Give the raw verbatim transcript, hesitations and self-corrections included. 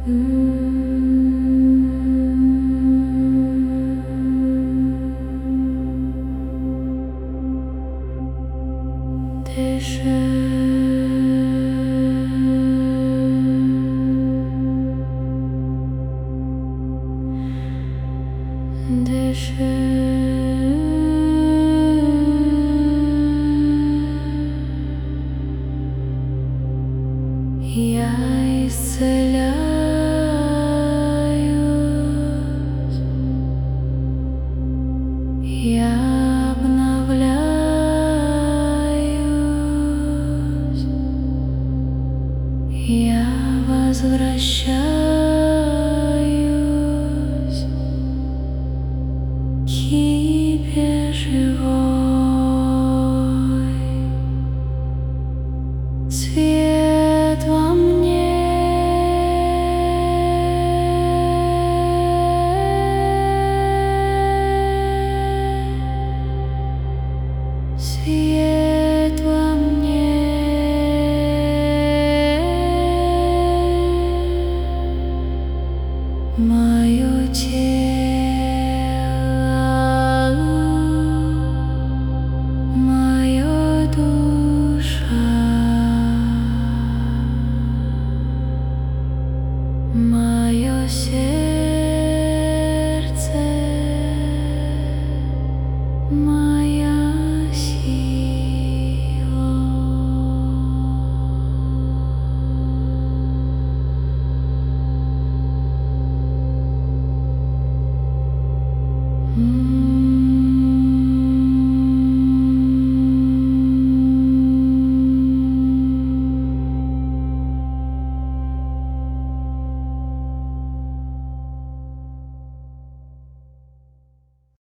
Дыши, дыши, я исцеляюсь, я обновляюсь, я возвращаюсь к тебе живой. Свет во мне, свет во мне, мое тело, моя душа, мое сердце.